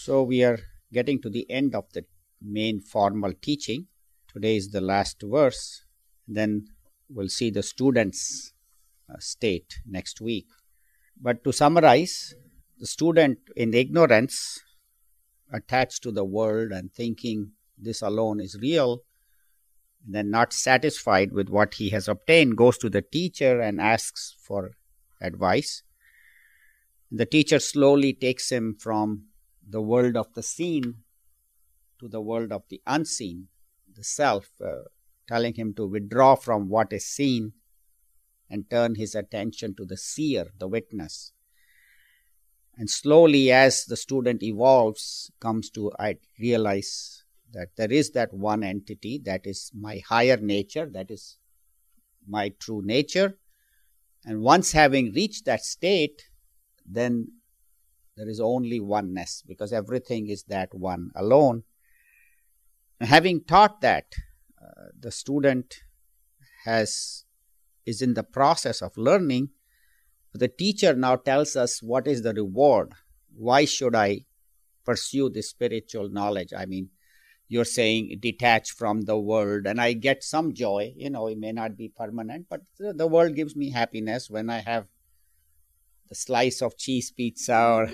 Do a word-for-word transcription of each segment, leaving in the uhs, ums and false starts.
So we are getting to the end of the main formal teaching. Today is the last verse. Then we'll see the students' uh, state next week. But to summarize, the student in ignorance, attached to the world and thinking this alone is real, then not satisfied with what he has obtained, goes to the teacher and asks for advice. The teacher slowly takes him from the world of the seen to the world of the unseen, the self, uh, telling him to withdraw from what is seen and turn his attention to the seer, the witness. And slowly, as the student evolves, comes to I realize that there is that one entity, that is my higher nature, that is my true nature. And once having reached that state, then there is only oneness, because everything is that one alone. And having taught that, uh, the student has is in the process of learning. The teacher now tells us what is the reward. Why should I pursue this spiritual knowledge? I mean, you're saying detach from the world, and I get some joy. You know, it may not be permanent, but the world gives me happiness when I have the slice of cheese pizza, or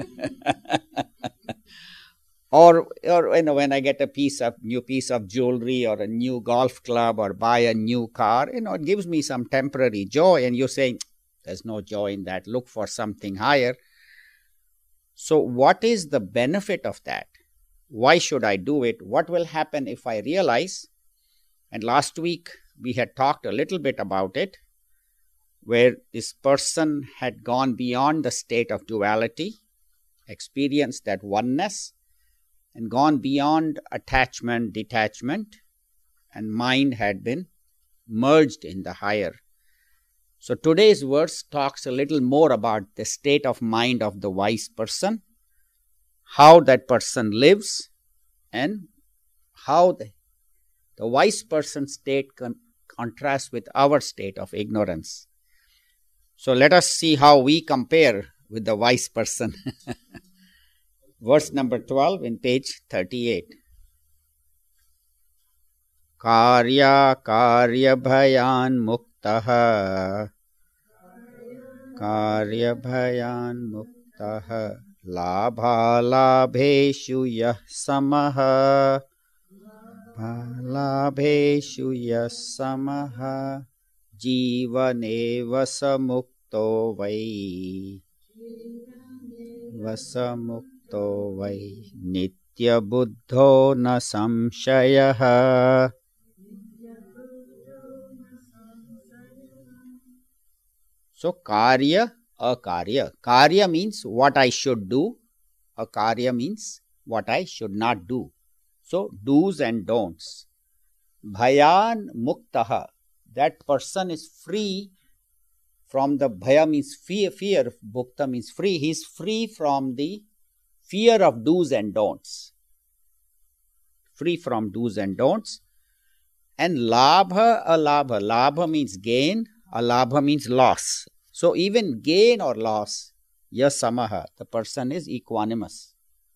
or, or you know, when I get a piece of new piece of jewelry or a new golf club or buy a new car. You know, it gives me some temporary joy, and you're saying there's no joy in that. Look for something higher. So what is the benefit of that? Why should I do it? What will happen if I realize? And last week we had talked a little bit about it, where this person had gone beyond the state of duality, experienced that oneness, and gone beyond attachment, detachment, and mind had been merged in the higher. So today's verse talks a little more about the state of mind of the wise person, how that person lives, and how the, the wise person's state con- contrasts with our state of ignorance. So let us see how we compare with the wise person. Verse number twelve in page thirty-eight. Karya karya bhayan muktaha. Karya bhayan muktaha. Labha labheshu yah samaha. Labheshu yah samaha. Jivane vasamukto vai. Vasamukto vai. Nitya buddho na samshayaha. So, karya, akarya. Karya means what I should do. Akarya means what I should not do. So, do's and don'ts. Bhayan muktaha. That person is free from the bhaya means fear, fear, bhukta means free. He is free from the fear of do's and don'ts. Free from do's and don'ts. And labha, alabha. Labha means gain, alabha means loss. So even gain or loss, yasamaha, the person is equanimous.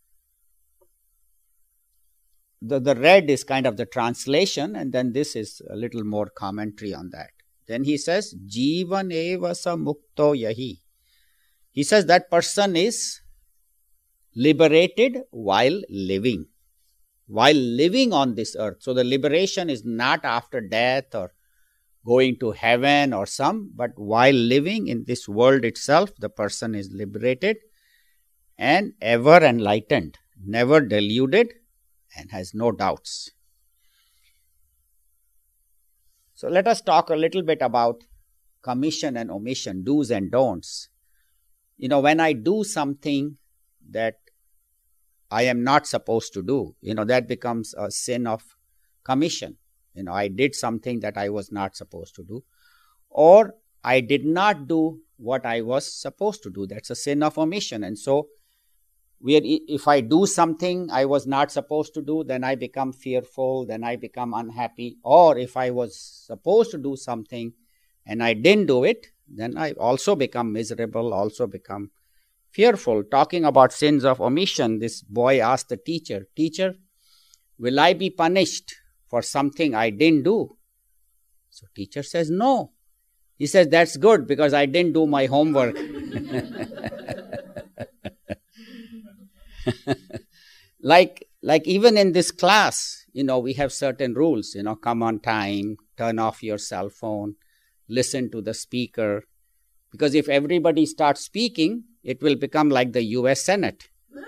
The, the red is kind of the translation, and then this is a little more commentary on that. Then he says, Jivan eva sa mukto yahi. He says that person is liberated while living. While living on this earth. So the liberation is not after death or going to heaven or some, but while living in this world itself, the person is liberated and ever enlightened, never deluded, and has no doubts. So let us talk a little bit about commission and omission, do's and don'ts. You know, when I do something that I am not supposed to do, you know, that becomes a sin of commission. You know, I did something that I was not supposed to do. Or I did not do what I was supposed to do. That's a sin of omission. And so, where if I do something I was not supposed to do, then I become fearful, then I become unhappy. Or if I was supposed to do something and I didn't do it, then I also become miserable, also become fearful. Talking about sins of omission, this boy asked the teacher, "Teacher, will I be punished for something I didn't do?" So teacher says, "No." He says, "That's good, because I didn't do my homework." like like even in this class, you know, we have certain rules, you know, come on time, turn off your cell phone, listen to the speaker. Because if everybody starts speaking, it will become like the U S Senate.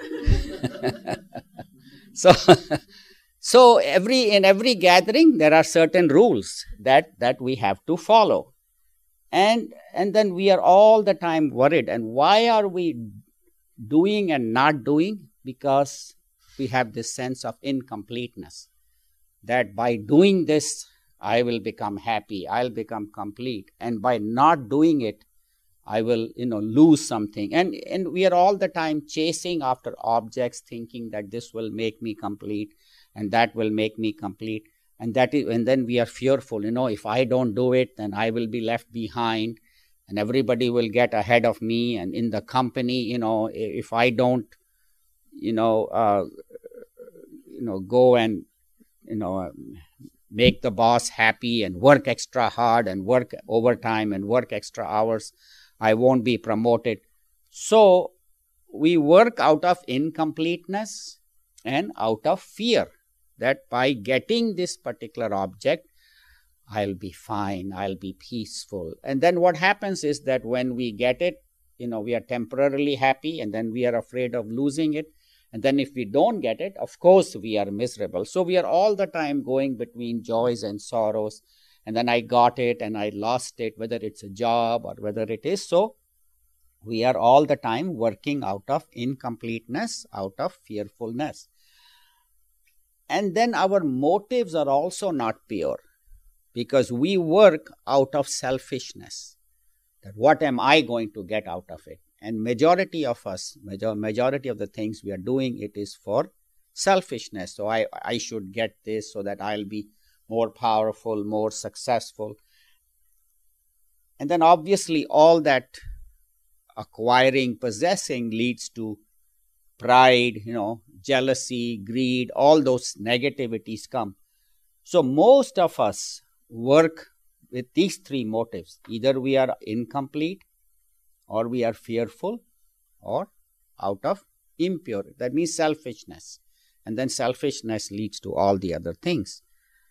so so every in every gathering, there are certain rules that, that we have to follow. And, and then we are all the time worried. And why are we doing and not doing? Because we have this sense of incompleteness. That by doing this, I will become happy, I'll become complete. And by not doing it, I will, you know, lose something. And, and we are all the time chasing after objects, thinking that this will make me complete and that will make me complete. And that is, and then we are fearful, you know, if I don't do it, then I will be left behind and everybody will get ahead of me. And in the company, you know, if I don't, you know, uh, you know, go and, you know, uh, make the boss happy and work extra hard and work overtime and work extra hours, I won't be promoted. So we work out of incompleteness and out of fear that by getting this particular object, I'll be fine, I'll be peaceful. And then what happens is that when we get it, you know, we are temporarily happy and then we are afraid of losing it. And then if we don't get it, of course, we are miserable. So we are all the time going between joys and sorrows. And then I got it and I lost it, whether it's a job or whether it is. So we are all the time working out of incompleteness, out of fearfulness. And then our motives are also not pure, because we work out of selfishness. That what am I going to get out of it? And majority of us, major, majority of the things we are doing, it is for selfishness. So I, I should get this so that I'll be more powerful, more successful. And then obviously all that acquiring, possessing leads to pride, you know, jealousy, greed, all those negativities come. So most of us work with these three motives. Either we are incomplete, or we are fearful, or out of impurity. That means selfishness. And then selfishness leads to all the other things.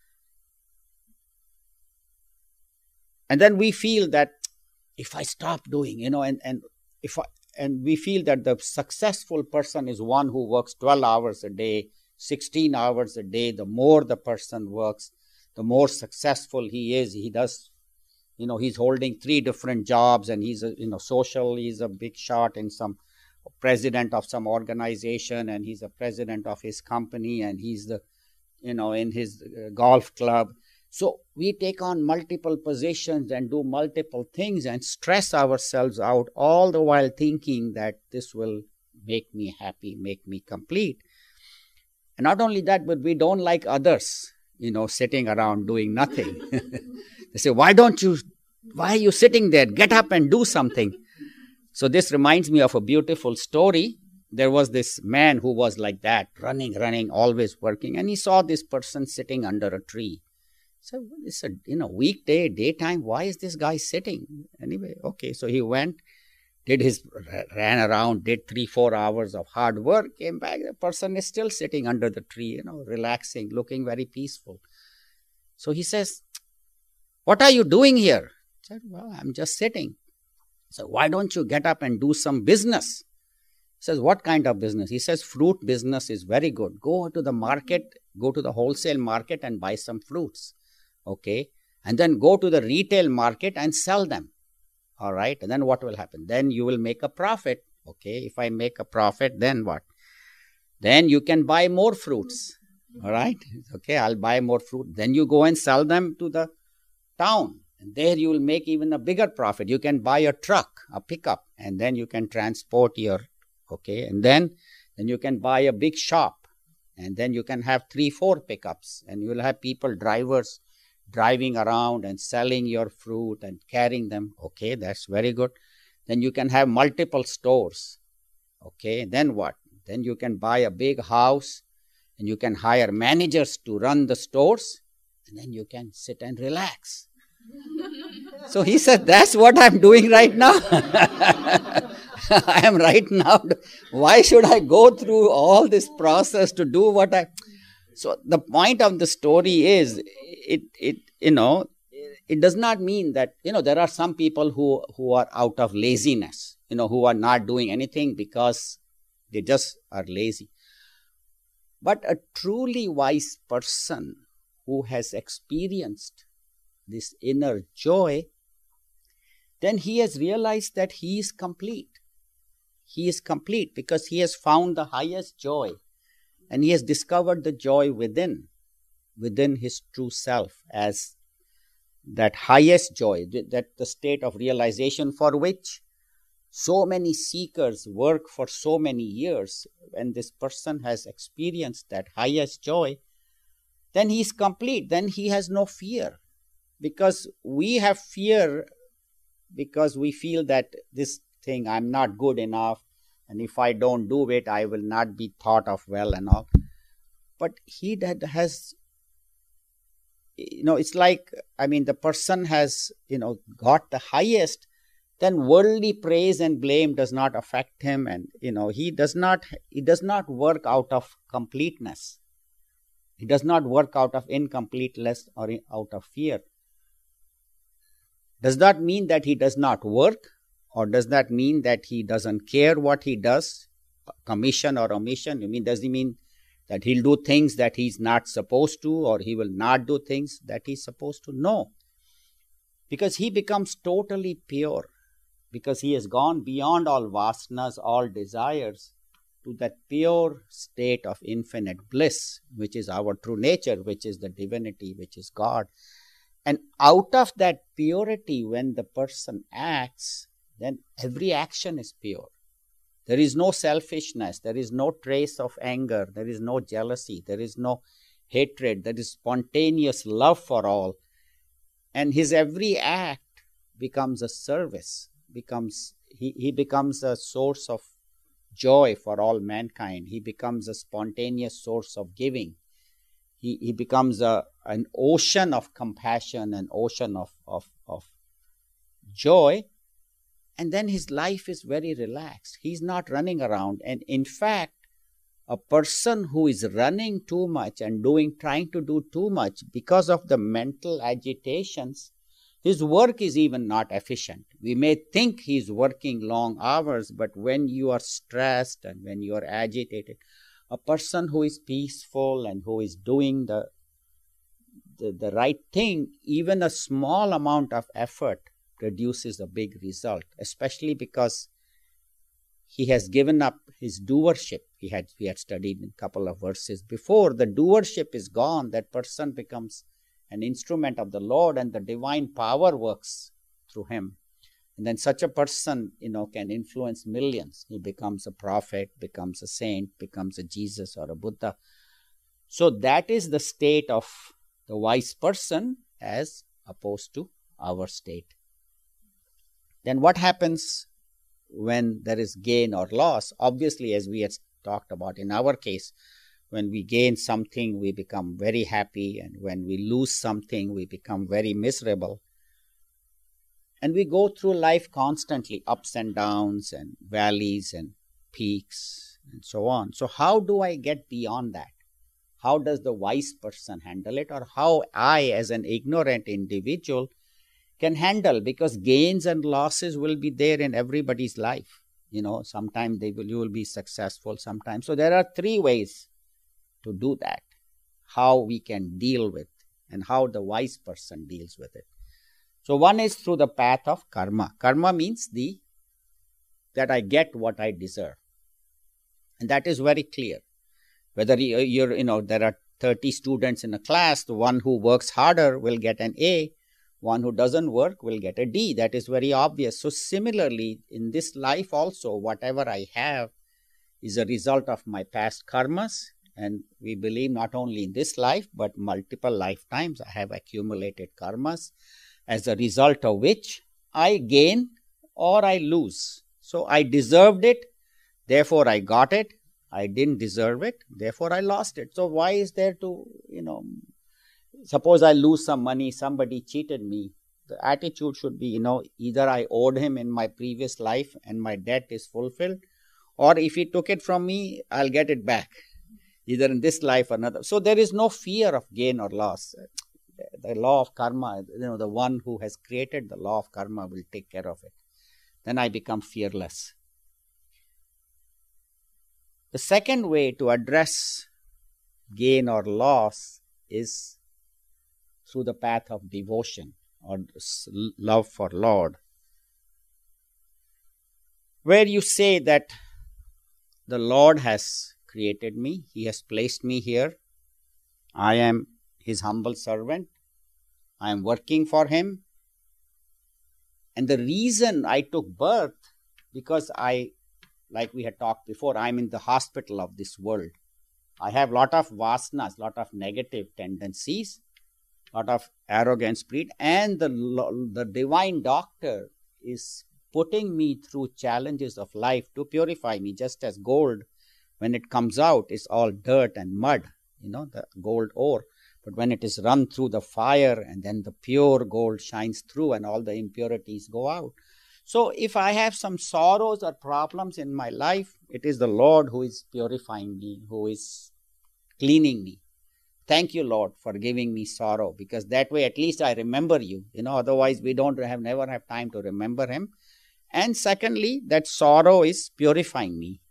And then we feel that if I stop doing, you know, and, and if I, and we feel that the successful person is one who works twelve hours a day, sixteen hours a day. The more the person works, the more successful he is. He does, you know, he's holding three different jobs and he's a, you know, social, he's a big shot in some president of some organization and he's a president of his company and he's the, you know, in his uh, golf club. So we take on multiple positions and do multiple things and stress ourselves out, all the while thinking that this will make me happy, make me complete. And not only that, but we don't like others, you know, sitting around doing nothing. They say, why don't you, why are you sitting there? Get up and do something. So this reminds me of a beautiful story. There was this man who was like that, running, running, always working. And he saw this person sitting under a tree. So it's a, you know, weekday, daytime, why is this guy sitting? Anyway, okay, so he went, did his, ran around, did three, four hours of hard work, came back, the person is still sitting under the tree, you know, relaxing, looking very peaceful. So he says, what are you doing here? I said, well, I'm just sitting. So why don't you get up and do some business? He says, what kind of business? He says, fruit business is very good. Go to the market, go to the wholesale market and buy some fruits. Okay, and then go to the retail market and sell them. All right, and then what will happen? Then you will make a profit. Okay, if I make a profit, then what? Then you can buy more fruits. All right, okay, I'll buy more fruit. Then you go and sell them to the town. And there you will make even a bigger profit. You can buy a truck, a pickup, and then you can transport your, okay, and then, then you can buy a big shop. And then you can have three, four pickups. And you will have people, drivers, driving around and selling your fruit and carrying them. Okay, that's very good. Then you can have multiple stores. Okay, then what? Then you can buy a big house and you can hire managers to run the stores, and then you can sit and relax. So he said, that's what I'm doing right now. I am right now. Why should I go through all this process to do what I... So the point of the story is, it, it you know, it does not mean that, you know, there are some people who, who are out of laziness, you know, who are not doing anything because they just are lazy. But a truly wise person who has experienced this inner joy, then he has realized that he is complete. He is complete because he has found the highest joy, and he has discovered the joy within, within his true self as that highest joy, that the state of realization for which so many seekers work for so many years. When this person has experienced that highest joy, then he is complete. Then he has no fear, because we have fear because we feel that this thing, I'm not good enough, and if I don't do it, I will not be thought of well and all. But he that has, you know, it's like, I mean, the person has, you know, got the highest, then worldly praise and blame does not affect him, and, you know, he does not, he does not work out of completeness. He does not work out of incompleteness or out of fear. Does that mean that he does not work? Or does that mean that he doesn't care what he does, commission or omission? I mean, does he mean that he'll do things that he's not supposed to, or he will not do things that he's supposed to? No. Because he becomes totally pure, because he has gone beyond all vasanas, all desires, to that pure state of infinite bliss, which is our true nature, which is the divinity, which is God. And out of that purity, when the person acts, then every action is pure. There is no selfishness, there is no trace of anger, there is no jealousy, there is no hatred, there is spontaneous love for all. And his every act becomes a service, becomes he, he becomes a source of joy for all mankind. He becomes a spontaneous source of giving. He, he becomes a, an ocean of compassion, an ocean of, of, of joy. And then his life is very relaxed. He's not running around. And in fact, a person who is running too much and doing, trying to do too much because of the mental agitations, his work is even not efficient. We may think he's working long hours, but when you are stressed and when you are agitated, a person who is peaceful and who is doing the, the, the right thing, even a small amount of effort produces a big result, especially because he has given up his doership. He had, we had studied in a couple of verses before. The doership is gone. That person becomes an instrument of the Lord, and the divine power works through him. And then such a person, you know, can influence millions. He becomes a prophet, becomes a saint, becomes a Jesus or a Buddha. So that is the state of the wise person as opposed to our state. Then what happens when there is gain or loss? Obviously, as we had talked about in our case, when we gain something, we become very happy, and when we lose something, we become very miserable. And we go through life constantly, ups and downs and valleys and peaks and so on. So how do I get beyond that? How does the wise person handle it? Or how I, as an ignorant individual, can handle? Because gains and losses will be there in everybody's life. You know, sometimes they will, you will be successful sometimes. So there are three ways to do that, how we can deal with and how the wise person deals with it. So one is through the path of karma. Karma means the that I get what I deserve. And that is very clear. Whether you're, you know, there are thirty students in a class, the one who works harder will get an A, one who doesn't work will get a D. That is very obvious. So similarly, in this life also, whatever I have is a result of my past karmas. And we believe not only in this life, but multiple lifetimes I have accumulated karmas, as a result of which I gain or I lose. So I deserved it, Therefore, I got it. I didn't deserve it. Therefore, I lost it. So why is there to, you know, suppose I lose some money, somebody cheated me. The attitude should be, you know, either I owed him in my previous life and my debt is fulfilled, or if he took it from me, I'll get it back, either in this life or another. So there is no fear of gain or loss. The law of karma, you know, the one who has created the law of karma will take care of it. Then I become fearless. The second way to address gain or loss is through the path of devotion or love for Lord, where you say that the Lord has created me, He has placed me here, I am His humble servant, I am working for Him, and the reason I took birth, because I, like we had talked before, I am in the hospital of this world. I have lot of vasanas, lot of negative tendencies, lot of arrogance, greed, and the, the divine doctor is putting me through challenges of life to purify me, just as gold, when it comes out, is all dirt and mud, you know, the gold ore. But when it is run through the fire, and then the pure gold shines through and all the impurities go out. So if I have some sorrows or problems in my life, it is the Lord who is purifying me, who is cleaning me. Thank you, Lord, for giving me sorrow, because that way at least I remember you. You know, otherwise we don't have never have time to remember Him. And secondly, that sorrow is purifying me.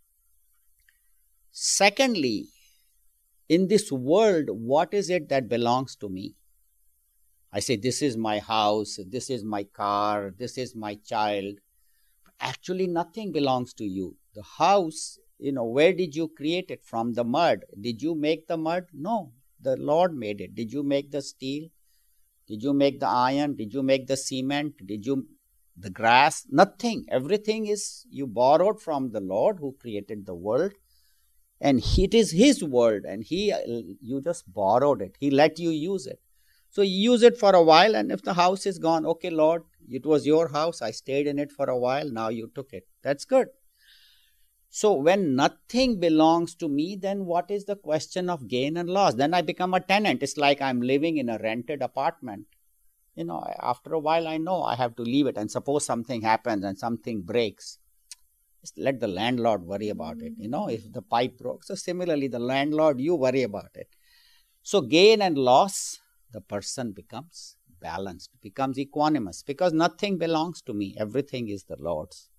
Secondly, in this world, what is it that belongs to me? I say, this is my house, this is my car, this is my child. Actually, nothing belongs to you. The house, you know, where did you create it? From the mud. Did you make the mud? No, the Lord made it. Did you make the steel? Did you make the iron? Did you make the cement? Did you, the grass? Nothing. Everything is, you borrowed from the Lord who created the world. And it is His world, and He, you just borrowed it. He let you use it. So you use it for a while, and if the house is gone, okay, Lord, it was your house. I stayed in it for a while. Now you took it. That's good. So when nothing belongs to me, then what is the question of gain and loss? Then I become a tenant. It's like I'm living in a rented apartment. You know, after a while, I know I have to leave it. And suppose something happens and something breaks. Just let the landlord worry about it. You know, if the pipe broke. So similarly, the landlord, you worry about it. So gain and loss, the person becomes balanced, becomes equanimous, because nothing belongs to me. Everything is the Lord's.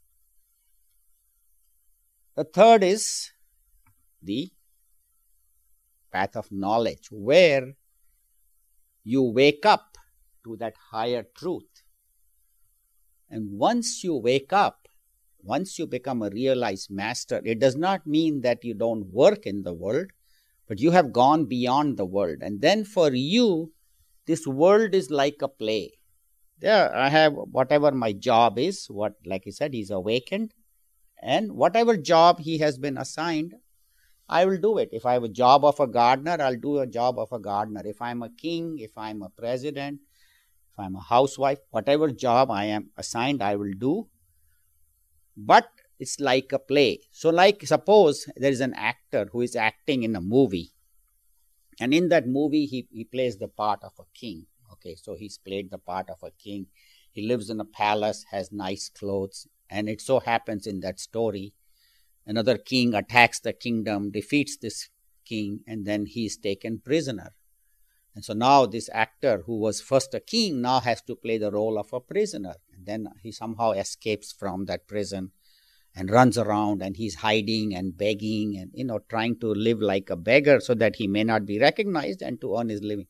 The third is the path of knowledge, where you wake up to that higher truth. And once you wake up, once you become a realized master, it does not mean that you don't work in the world, but you have gone beyond the world. And then for you, this world is like a play. There, I have whatever my job is, what, like he said, he's awakened. And whatever job he has been assigned, I will do it. If I have a job of a gardener, I'll do a job of a gardener. If I'm a king, if I'm a president, if I'm a housewife, whatever job I am assigned, I will do. But it's like a play. So like, suppose there is an actor who is acting in a movie. And in that movie, he, he plays the part of a king. Okay, so he's played the part of a king. He lives in a palace, has nice clothes. And it so happens in that story, another king attacks the kingdom, defeats this king, and then he is taken prisoner. And so now this actor who was first a king now has to play the role of a prisoner. And then he somehow escapes from that prison and runs around, and he's hiding and begging and, you know, trying to live like a beggar so that he may not be recognized and to earn his living.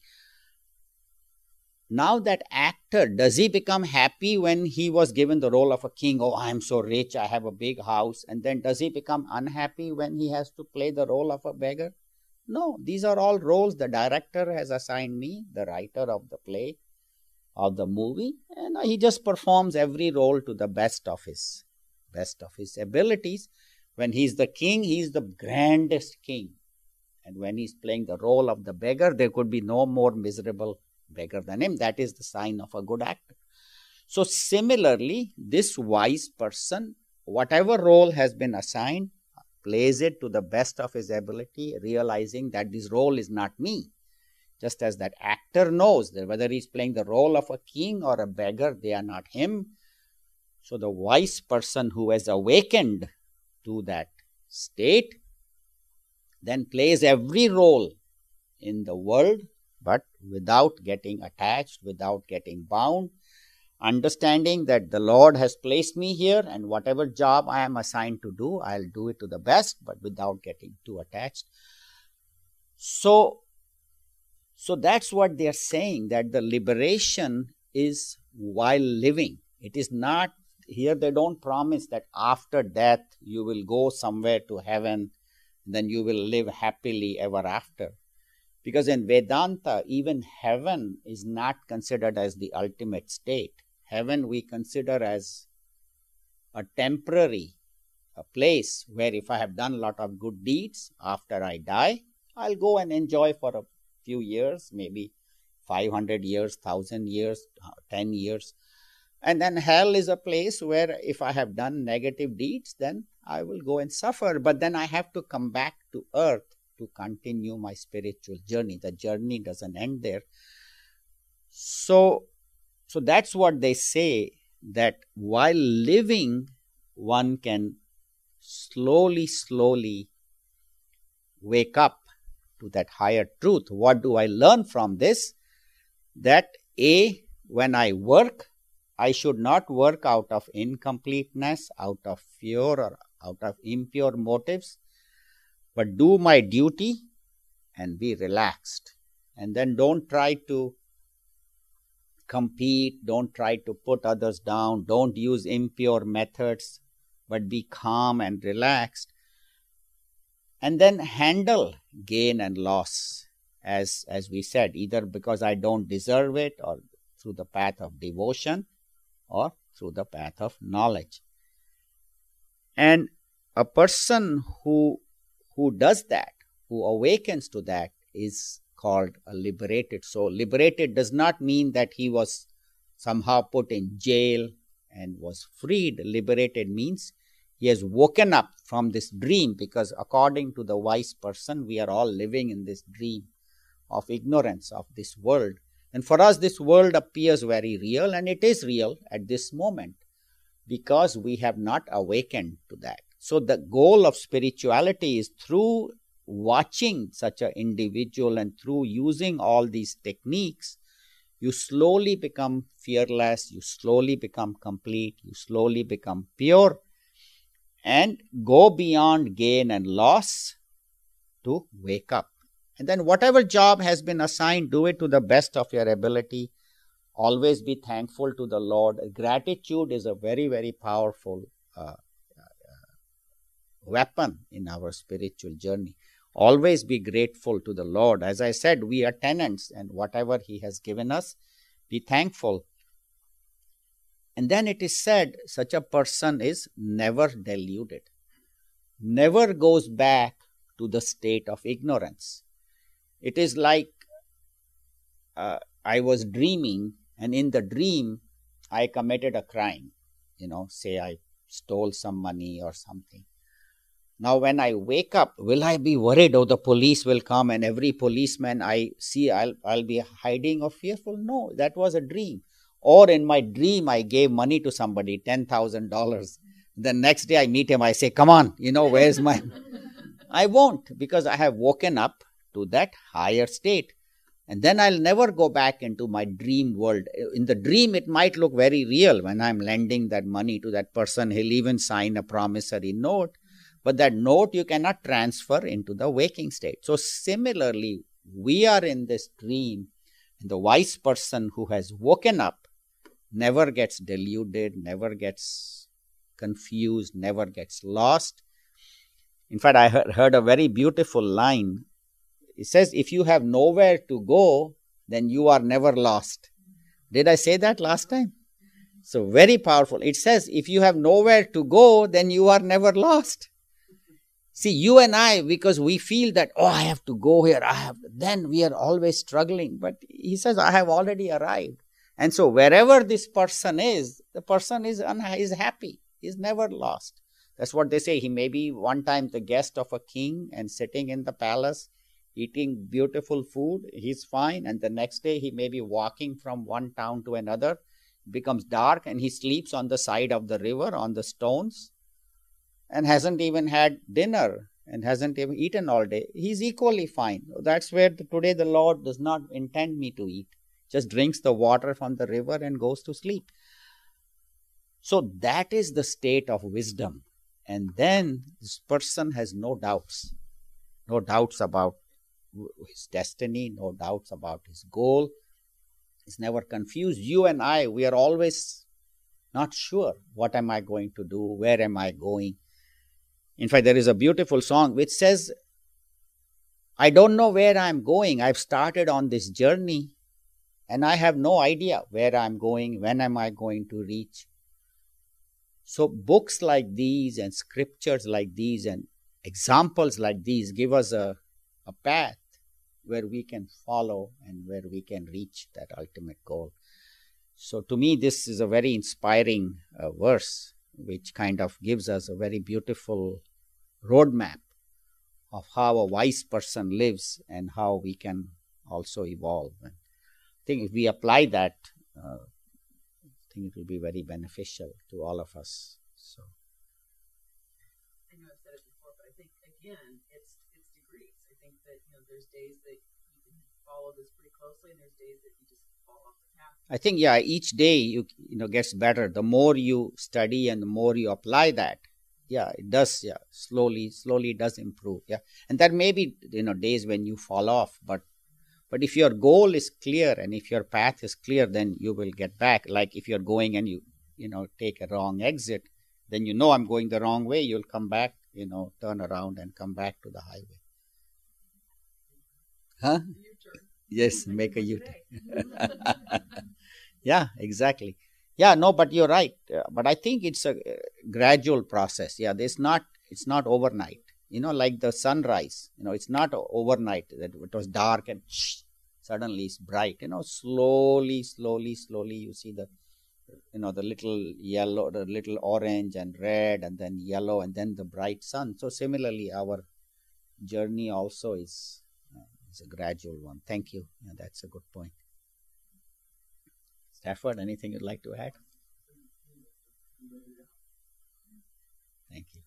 Now that actor, does he become happy when he was given the role of a king? Oh, I'm so rich, I have a big house. And then does he become unhappy when he has to play the role of a beggar? No, these are all roles the director has assigned me, the writer of the play, of the movie. And he just performs every role to the best of his, best of his abilities. When he's the king, he's the grandest king. And when he's playing the role of the beggar, there could be no more miserable beggar than him. That is the sign of a good actor. So similarly, this wise person whatever role has been assigned, plays it to the best of his ability, realizing that this role is not me. Just as that actor knows that whether he's playing the role of a king or a beggar, they are not him. So the wise person who has awakened to that state then plays every role in the world, but without getting attached, without getting bound, understanding that the Lord has placed me here and whatever job I am assigned to do, I'll do it to the best, but without getting too attached. So, so that's what they are saying, that the liberation is while living. It is not, here they don't promise that after death you will go somewhere to heaven, then you will live happily ever after. Because in Vedanta, even heaven is not considered as the ultimate state. Heaven we consider as a temporary a place where if I have done a lot of good deeds, after I die, I'll go and enjoy for a few years, maybe five hundred years, one thousand years, ten years. And then hell is a place where if I have done negative deeds, then I will go and suffer. But then I have to come back to earth to continue my spiritual journey. The journey doesn't end there. So, so that's what they say, that while living, one can slowly, slowly wake up to that higher truth. What do I learn from this? That A, when I work, I should not work out of incompleteness, out of fear or out of impure motives, but do my duty and be relaxed. And then don't try to compete, don't try to put others down, don't use impure methods, but be calm and relaxed. And then handle gain and loss, as, as we said, either because I don't deserve it, or through the path of devotion, or through the path of knowledge. And a person who who does that, who awakens to that, is called a liberated soul. Liberated does not mean that he was somehow put in jail and was freed. Liberated means he has woken up from this dream, because according to the wise person, we are all living in this dream of ignorance of this world. And for us, this world appears very real, and it is real at this moment because we have not awakened to that. So the goal of spirituality is through watching such an individual and through using all these techniques, you slowly become fearless, you slowly become complete, you slowly become pure, and go beyond gain and loss to wake up. And then whatever job has been assigned, do it to the best of your ability. Always be thankful to the Lord. Gratitude is a very, very powerful uh, weapon in our spiritual journey. Always be grateful to the Lord. As I said, we are tenants, and whatever He has given us, be thankful. And then it is said, such a person is never deluded, never goes back to the state of ignorance. It is like uh, I was dreaming, and in the dream, I committed a crime. You know, say I stole some money or something. Now, when I wake up, will I be worried, oh, the police will come and every policeman I see, I'll, I'll be hiding or fearful? No, that was a dream. Or in my dream, I gave money to somebody, ten thousand dollars. The next day I meet him, I say, come on, you know, where's my... I won't, because I have woken up to that higher state. And then I'll never go back into my dream world. In the dream, it might look very real when I'm lending that money to that person. He'll even sign a promissory note. But that note you cannot transfer into the waking state. So similarly, we are in this dream, and the wise person who has woken up never gets deluded, never gets confused, never gets lost. In fact, I heard a very beautiful line. It says, if you have nowhere to go, then you are never lost. Did I say that last time? So very powerful. It says, if you have nowhere to go, then you are never lost. See, you and I, because we feel that, oh, I have to go here, I have, then we are always struggling. But he says, I have already arrived. And so wherever this person is, the person is, is happy, is never lost. That's what they say. He may be one time the guest of a king and sitting in the palace, eating beautiful food. He's fine. And the next day he may be walking from one town to another. It becomes dark and he sleeps on the side of the river on the stones and hasn't even had dinner and hasn't even eaten all day. He's equally fine. That's where the, today the Lord does not intend me to eat. Just drinks the water from the river and goes to sleep. So that is the state of wisdom. And then this person has no doubts, no doubts about his destiny, no doubts about his goal. He's never confused. You and I, we are always not sure. What am I going to do? Where am I going? In fact, there is a beautiful song which says, I don't know where I'm going. I've started on this journey and I have no idea where I'm going, when am I going to reach. So books like these and scriptures like these and examples like these give us a, a path where we can follow and where we can reach that ultimate goal. So to me, this is a very inspiring uh, verse, which kind of gives us a very beautiful roadmap of how a wise person lives and how we can also evolve. And I think if we apply that, uh, I think it will be very beneficial to all of us. So, I know I've said it before, but I think again, it's it's degrees. I think that you know there's days that you can follow this pretty closely, and there's days that you just fall off the path. I think yeah, each day you you know gets better. The more you study and the more you apply that, yeah, it does. Yeah, slowly, slowly it does improve. Yeah, and there may be you know days when you fall off, but. But if your goal is clear and if your path is clear, then you will get back. Like if you're going and you, you know, take a wrong exit, then you know I'm going the wrong way. You'll come back, you know, turn around and come back to the highway. Huh? Yes, make a U-turn. Yeah, exactly. Yeah, no, but you're right. Uh, but I think it's a uh, gradual process. Yeah, there's not, it's not overnight. You know, like the sunrise, you know, it's not overnight that it was dark and shh, suddenly it's bright. You know, slowly, slowly, slowly you see the, you know, the little yellow, the little orange and red and then yellow and then the bright sun. So similarly, our journey also is, uh, is a gradual one. Thank you. Yeah, that's a good point. Stafford, anything you'd like to add? Thank you.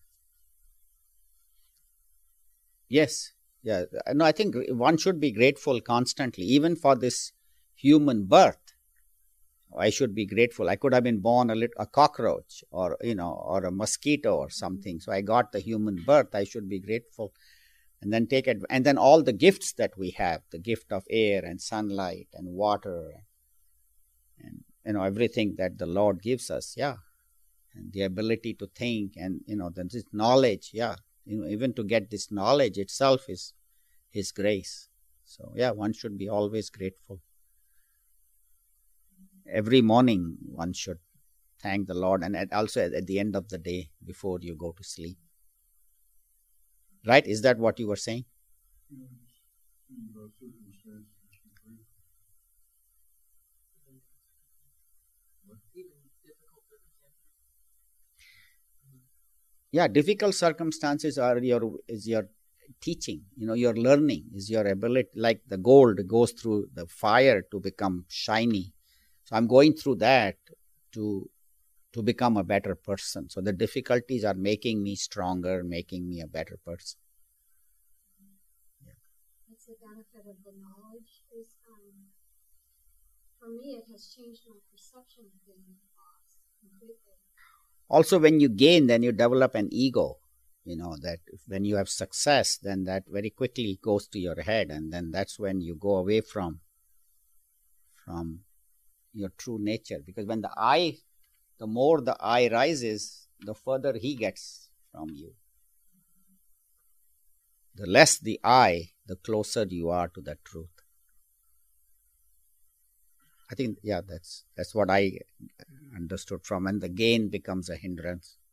Yes, yeah. No, I think one should be grateful constantly, even for this human birth. I should be grateful. I could have been born a little, a cockroach or, you know, or a mosquito or something. So I got the human birth. I should be grateful. And then take it. And then all the gifts that we have, the gift of air and sunlight and water and, you know, everything that the Lord gives us. Yeah. And the ability to think and, you know, this knowledge. Yeah. You know, even to get this knowledge itself is His grace. So, yeah, one should be always grateful. Every morning one should thank the Lord and also at the end of the day before you go to sleep. Right? Is that what you were saying? Yeah, difficult circumstances are your is your teaching, you know, your learning, is your ability, like the gold goes through the fire to become shiny. So I'm going through that to to become a better person. So the difficulties are making me stronger, making me a better person. Yeah. That's the benefit of the knowledge is, um, for me, it has changed my perception of being lost completely. Also, when you gain, then you develop an ego, you know, that when you have success, then that very quickly goes to your head. And then that's when you go away from, from your true nature. Because when the I, the more the I rises, the further he gets from you. The less the I, the closer you are to the truth. I think, yeah, that's that's what I understood from, and the gain becomes a hindrance.